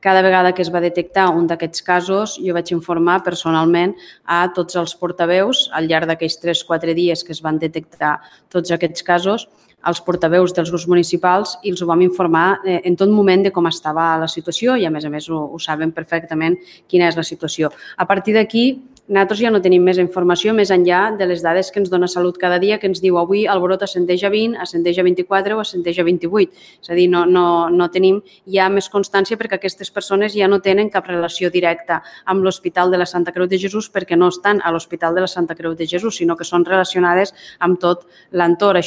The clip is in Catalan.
Cada vegada que es va detectar un d'aquests casos, jo vaig informar personalment a tots els portaveus al llarg d'aquells 3-4 dies que es van detectar tots aquests casos, als portaveus dels grups municipals, i els ho vam informar en tot moment de com estava la situació i, a més, ho saben perfectament quina és la situació. A partir d'aquí, nosaltres ja no tenim més informació més enllà de les dades que ens dona Salut cada dia, que ens diu avui el brot ascendeix a 20, ascendeix a 24 o ascendeix a 28. És a dir, no tenim ja més constància perquè aquestes persones ja no tenen cap relació directa amb l'Hospital de la Santa Creu de Jesús perquè no estan a l'Hospital de la Santa Creu de Jesús, sinó que són relacionades amb tot l'entorn.